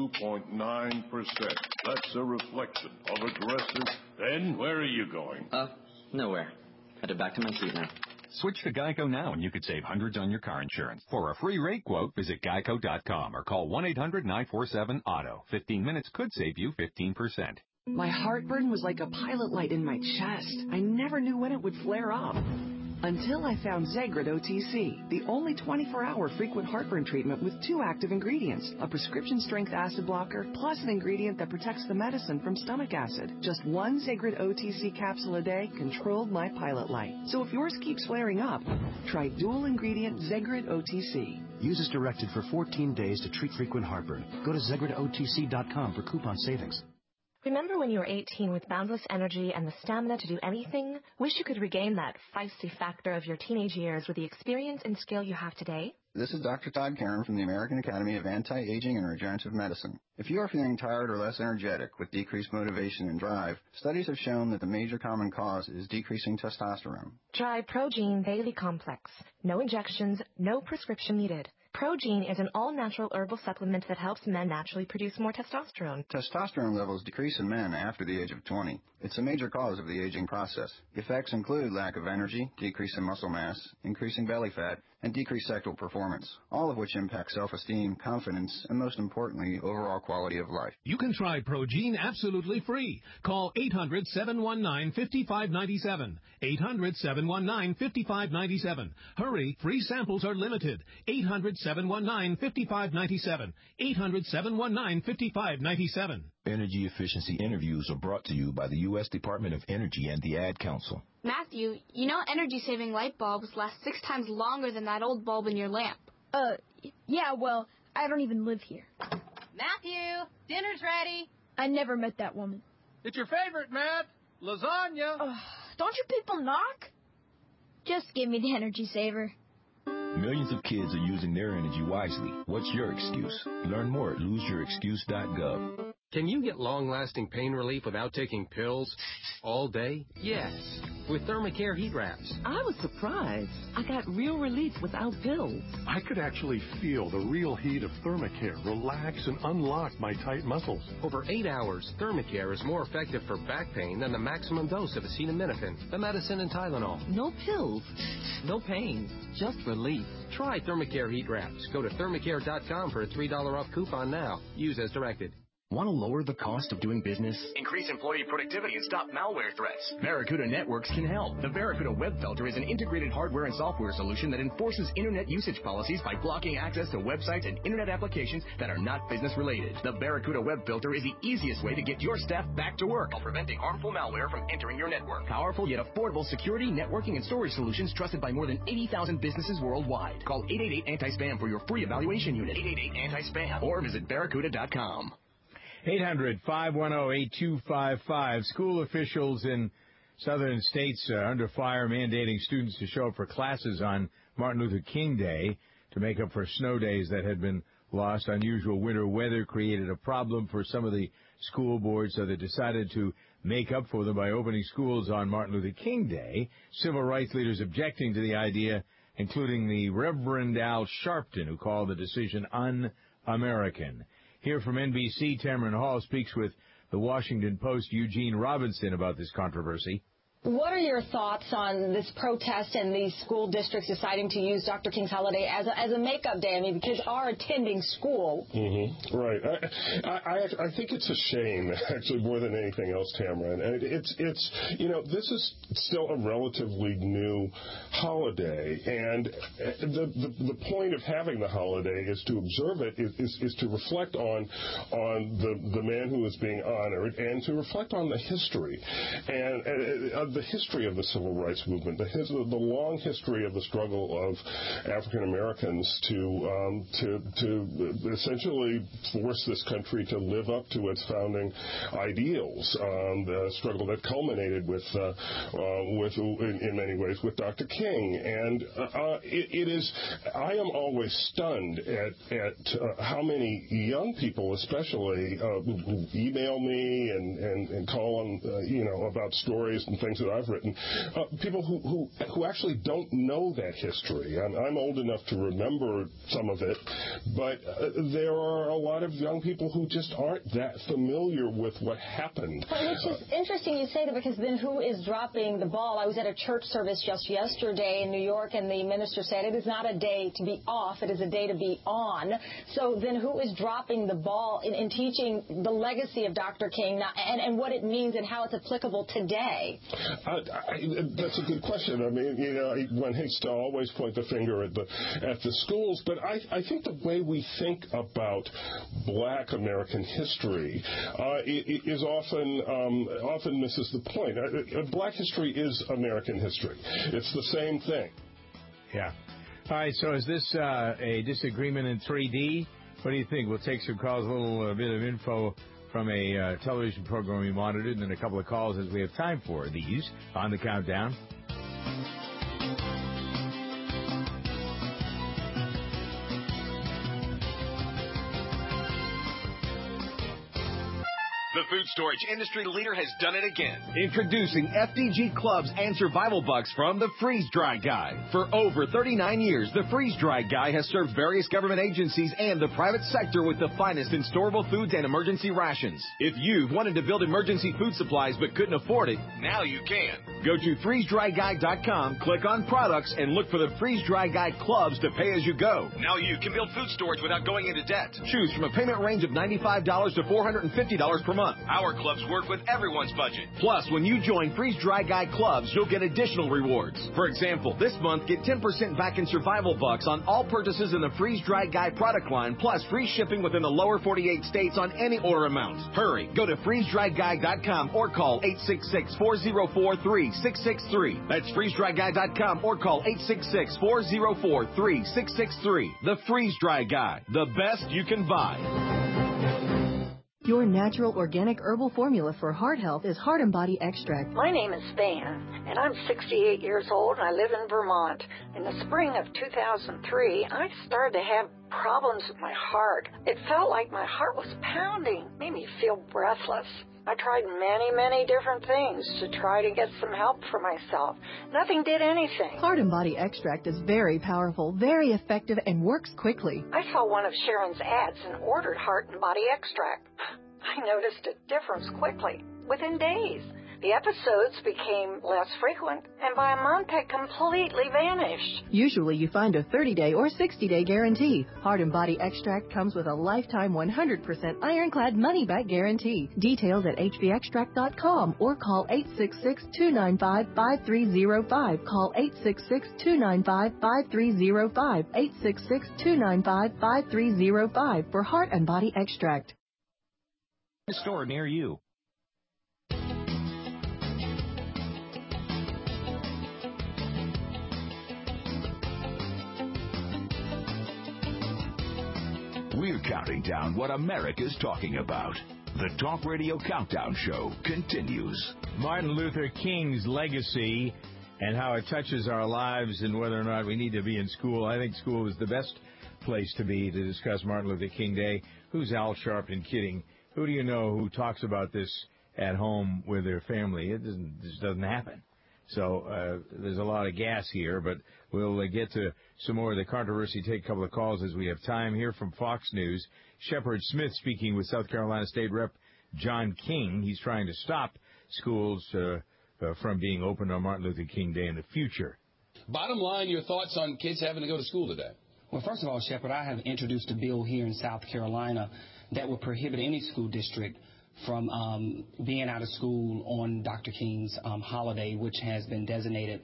Speaker 24: 2.9%. That's a reflection of aggressive. Then where are you going?
Speaker 26: Nowhere. Headed back to my seat now.
Speaker 27: Switch to Geico now and you could save hundreds on your car insurance. For a free rate quote, visit geico.com or call 1-800-947-AUTO. 15 minutes could save you 15%.
Speaker 28: My heartburn was like a pilot light in my chest. I never knew when it would flare up. Until I found Zegrid OTC, the only 24-hour frequent heartburn treatment with 2 active ingredients, a prescription-strength acid blocker, plus an ingredient that protects the medicine from stomach acid. Just 1 Zegrid OTC capsule a day controlled my pilot light. So if yours keeps flaring up, try dual-ingredient Zegrid OTC.
Speaker 29: Use as directed for 14 days to treat frequent heartburn. Go to ZegridOTC.com for coupon savings.
Speaker 30: Remember when you were 18 with boundless energy and the stamina to do anything? Wish you could regain that feisty factor of your teenage years with the experience and skill you have today?
Speaker 1: This is Dr. Todd Karen from the American Academy of Anti-Aging and Regenerative Medicine. If you are feeling tired or less energetic with decreased motivation and drive, studies have shown that the major common cause is decreasing testosterone.
Speaker 30: Try Progene Daily Complex. No injections, no prescription needed. Progene is an all-natural herbal supplement that helps men naturally produce more testosterone.
Speaker 1: Testosterone levels decrease in men after the age of 20. It's a major cause of the aging process. The effects include lack of energy, decrease in muscle mass, increasing belly fat, and decreased sexual performance, all of which impact self-esteem, confidence, and most importantly, overall quality of life.
Speaker 2: You can try Progene absolutely free. Call 800-719-5597. 800-719-5597. Hurry, free samples are limited. 800-719-5597. 800-719-5597.
Speaker 3: Energy efficiency interviews are brought to you by the U.S. Department of Energy and the Ad Council.
Speaker 4: Matthew, you know energy-saving light bulbs last 6 times longer than that old bulb in your lamp.
Speaker 6: Yeah, well, I don't even live here.
Speaker 4: Matthew, dinner's ready.
Speaker 6: I never met that woman.
Speaker 7: It's your favorite, Matt. Lasagna.
Speaker 6: Don't you people knock? Just give me the energy saver.
Speaker 3: Millions of kids are using their energy wisely. What's your excuse? Learn more at loseyourexcuse.gov.
Speaker 10: Can you get long-lasting pain relief without taking pills all day? Yes, with Thermacare heat wraps.
Speaker 11: I was surprised. I got real relief without pills.
Speaker 23: I could actually feel the real heat of Thermacare relax and unlock my tight muscles.
Speaker 10: Over 8 hours, Thermacare is more effective for back pain than the maximum dose of acetaminophen, the medicine, and Tylenol.
Speaker 11: No pills, no pain, just relief.
Speaker 10: Try Thermacare heat wraps. Go to thermacare.com for a $3 off coupon now. Use as directed.
Speaker 25: Want to lower the cost of doing business? Increase employee productivity and stop malware threats? Barracuda Networks can help. The Barracuda Web Filter is an integrated hardware and software solution that enforces internet usage policies by blocking access to websites and internet applications that are not business related. The Barracuda Web Filter is the easiest way to get your staff back to work while preventing harmful malware from entering your network. Powerful yet affordable security, networking, and storage solutions trusted by more than 80,000 businesses worldwide. Call 888-ANTI-SPAM for your free evaluation unit. 888-ANTI-SPAM or visit barracuda.com.
Speaker 5: 800-510-8255. School officials in southern states are under fire mandating students to show up for classes on Martin Luther King Day to make up for snow days that had been lost. Unusual winter weather created a problem for some of the school boards, so they decided to make up for them by opening schools on Martin Luther King Day. Civil rights leaders objecting to the idea, including the Reverend Al Sharpton, who called the decision un-American. Here from NBC, Tamron Hall speaks with the Washington Post Eugene Robinson about this controversy.
Speaker 31: What are your thoughts on this protest and these school districts deciding to use Dr. King's holiday as a makeup day? I mean, kids are attending school.
Speaker 24: Mm-hmm. Right. I think it's a shame, actually, more than anything else, Tamron. And it's this is still a relatively new holiday, and the point of having the holiday is to observe it, is to reflect on the man who is being honored, and to reflect on the history and the history of the civil rights movement, the long history of the struggle of African Americans to essentially force this country to live up to its founding ideals. The struggle that culminated with in many ways with Dr. King, and it is. I am always stunned at how many young people, especially, email me and call on about stories and things that I've written, people who actually don't know that history. I'm old enough to remember some of it, but there are a lot of young people who just aren't that familiar with what happened.
Speaker 31: Which is interesting you say that, because then who is dropping the ball? I was at a church service just yesterday in New York, and the minister said it is not a day to be off, it is a day to be on. So then who is dropping the ball in teaching the legacy of Dr. King and what it means and how it's applicable today?
Speaker 24: That's a good question. I mean, one hates to always point the finger at the schools, but I think the way we think about Black American history is often misses the point. Black history is American history. It's the same thing.
Speaker 5: Yeah. All right. So is this a disagreement in 3D? What do you think? We'll take some calls, a little bit of info from a television program we monitored, and then a couple of calls as we have time for these on the countdown.
Speaker 8: The food storage industry leader has done it again.
Speaker 9: Introducing FDG Clubs and Survival Bucks from the Freeze Dry Guy. For over 39 years, the Freeze Dry Guy has served various government agencies and the private sector with the finest in storable foods and emergency rations. If you've wanted to build emergency food supplies but couldn't afford it,
Speaker 8: now you can.
Speaker 9: Go to freezedryguy.com, click on products, and look for the Freeze Dry Guy Clubs to pay as you go.
Speaker 8: Now you can build food storage without going into debt.
Speaker 9: Choose from a payment range of $95 to $450 per month.
Speaker 8: Our clubs work with everyone's budget.
Speaker 9: Plus, when you join Freeze Dry Guy Clubs, you'll get additional rewards. For example, this month, get 10% back in Survival Bucks on all purchases in the Freeze Dry Guy product line, plus free shipping within the lower 48 states on any order amount. Hurry, go to freezedryguy.com or call 866-404-3663. That's freezedryguy.com or call 866-404-3663. The Freeze Dry Guy, the best you can buy.
Speaker 12: Your natural organic herbal formula for heart health is Heart and Body Extract.
Speaker 13: My name is Van, and I'm 68 years old, and I live in Vermont. In the spring of 2003, I started to have problems with my heart. It felt like my heart was pounding, made me feel breathless. I tried many different things to try to get some help for myself. Nothing did anything.
Speaker 12: Heart and Body Extract is very powerful, very effective, and works quickly.
Speaker 13: I saw one of Sharon's ads and ordered Heart and Body Extract. I noticed a difference quickly, within days. The episodes became less frequent, and by a month had completely vanished.
Speaker 12: Usually you find a 30-day or 60-day guarantee. Heart and Body Extract comes with a lifetime 100% ironclad money-back guarantee. Details at hvextract.com or call 866-295-5305. Call 866-295-5305. 866-295-5305 for Heart and Body Extract.
Speaker 3: A store near you.
Speaker 14: We're counting down what America's talking about. The Talk Radio Countdown Show continues.
Speaker 5: Martin Luther King's legacy and how it touches our lives and whether or not we need to be in school. I think school is the best place to be to discuss Martin Luther King Day. Who's Al Sharpton kidding? Who do you know who talks about this at home with their family? It just doesn't happen. So there's a lot of gas here, but we'll get to some more of the controversy, take a couple of calls as we have time. Here from Fox News, Shepard Smith speaking with South Carolina State Rep John King. He's trying to stop schools from being open on Martin Luther King Day in the future.
Speaker 15: Bottom line, your thoughts on kids having to go to school today?
Speaker 16: Well, first of all, Shepard, I have introduced a bill here in South Carolina that will prohibit any school district from being out of school on Dr. King's holiday, which has been designated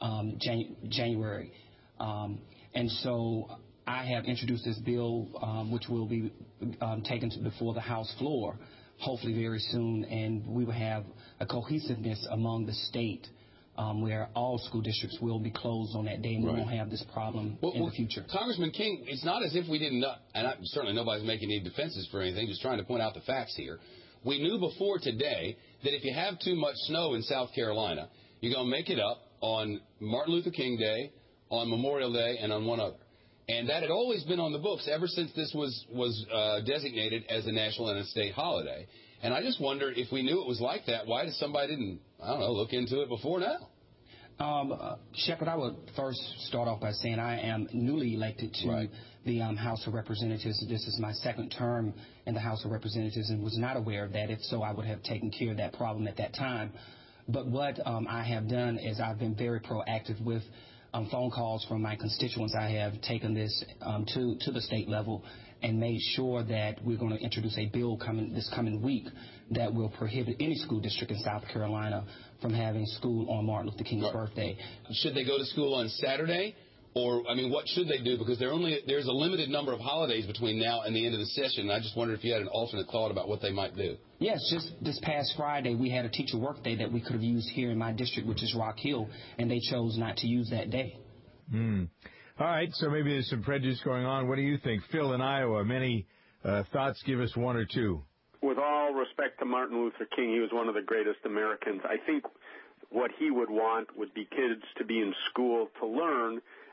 Speaker 16: January. And so I have introduced this bill, which will be taken before the House floor, hopefully very soon, and we will have a cohesiveness among the state where all school districts will be closed on that day, and we won't have this problem in the future.
Speaker 15: Congressman King, it's not as if we didn't know, and certainly nobody's making any defenses for anything, just trying to point out the facts here. We knew before today that if you have too much snow in South Carolina, you're going to make it up on Martin Luther King Day, on Memorial Day, and on one other. And that had always been on the books ever since this was designated as a national and a state holiday. And I just wonder, if we knew it was like that, why did somebody didn't, I don't know, look into it before now?
Speaker 16: Shepard, I would first start off by saying I am newly elected to the House of Representatives. This is my second term in the House of Representatives and was not aware of that. If so, I would have taken care of that problem at that time. But what I have done is I've been very proactive with phone calls from my constituents. I have taken this to the state level and made sure that we're going to introduce a bill this coming week that will prohibit any school district in South Carolina from having school on Martin Luther King's birthday.
Speaker 15: Should they go to school on Saturday? Or, I mean, what should they do? Because there's a limited number of holidays between now and the end of the session, and I just wondered if you had an alternate thought about what they might do.
Speaker 16: Yes, just this past Friday, we had a teacher work day that we could have used here in my district, which is Rock Hill, and they chose not to use that day.
Speaker 5: All right, so maybe there's some prejudice going on. What do you think? Phil in Iowa, many thoughts. Give us one or two.
Speaker 17: With all respect to Martin Luther King, he was one of the greatest Americans. I think what he would want would be kids to be in school to learn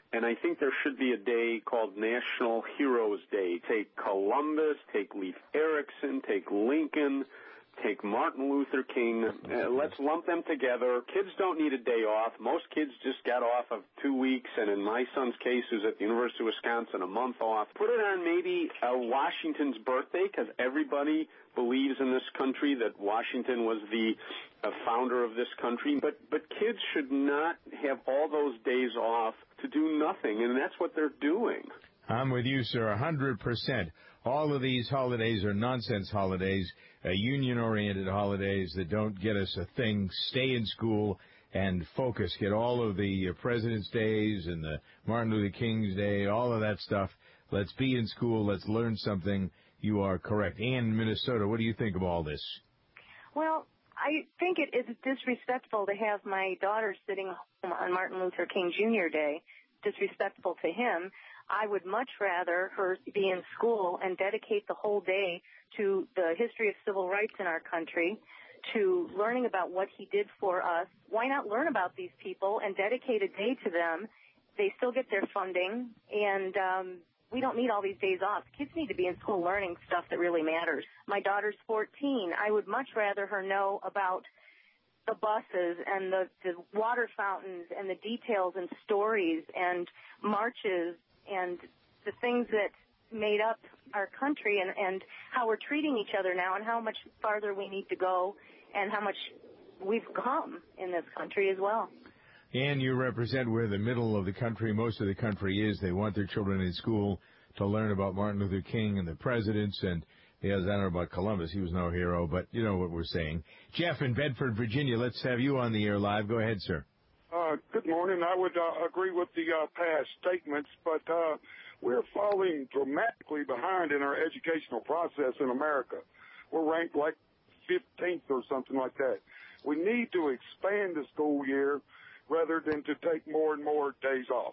Speaker 17: And I think there should be a day called National Heroes Day. Take Columbus, take Leif Erikson, take Lincoln, take Martin Luther King. Let's lump them together. Kids don't need a day off. Most kids just got off of 2 weeks, and in my son's case, who's at the University of Wisconsin, a month off. Put it on maybe Washington's birthday, because everybody believes in this country that Washington was the founder of this country. But kids should not have all those days off to do nothing, and that's what they're doing.
Speaker 5: I'm with you, sir, 100%. All of these holidays are nonsense holidays, union-oriented holidays that don't get us a thing. Stay in school and focus. Get all of the President's Days and the Martin Luther King's Day, all of that stuff. Let's be in school. Let's learn something. You are correct. Ann, Minnesota, what do you think of all this?
Speaker 1: Well, I think it is disrespectful to have my daughter sitting home on Martin Luther King Jr. Day, disrespectful to him. I would much rather her be in school and dedicate the whole day to the history of civil rights in our country, to learning about what he did for us. Why not learn about these people and dedicate a day to them? They still get their funding, and we don't need all these days off. Kids need to be in school learning stuff that really matters. My daughter's 14. I would much rather her know about the buses and the water fountains and the details and stories and marches and the things that made up our country and how we're treating each other now and how much farther we need to go and how much we've come in this country as well.
Speaker 5: And you represent where the middle of the country, most of the country is. They want their children in school to learn about Martin Luther King and the presidents. And, yes, I don't know about Columbus. He was no hero, but you know what we're saying. Jeff in Bedford, Virginia, let's have you on the air live. Go ahead, sir.
Speaker 18: Good morning. I would agree with the past statements, but we're falling dramatically behind in our educational process in America. We're ranked like 15th or something like that. We need to expand the school year rather than to take more and more days off.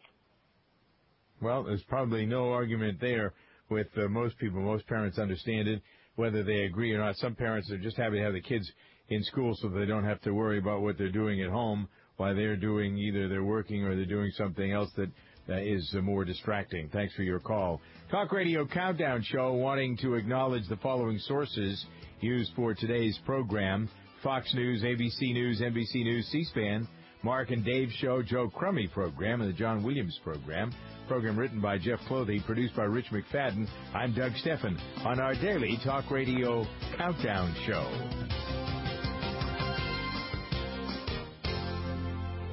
Speaker 5: Well, there's probably no argument there with most people. Most parents understand it, whether they agree or not. Some parents are just happy to have the kids in school so they don't have to worry about what they're doing at home while they're doing either they're working or they're doing something else that is more distracting. Thanks for your call. Talk Radio Countdown Show wanting to acknowledge the following sources used for today's program: Fox News, ABC News, NBC News, C-SPAN, Mark and Dave Show, Joe Crummy program, and the John Williams program. Program written by Jeff Clothy, produced by Rich McFadden. I'm Doug Steffen on our daily Talk Radio Countdown Show.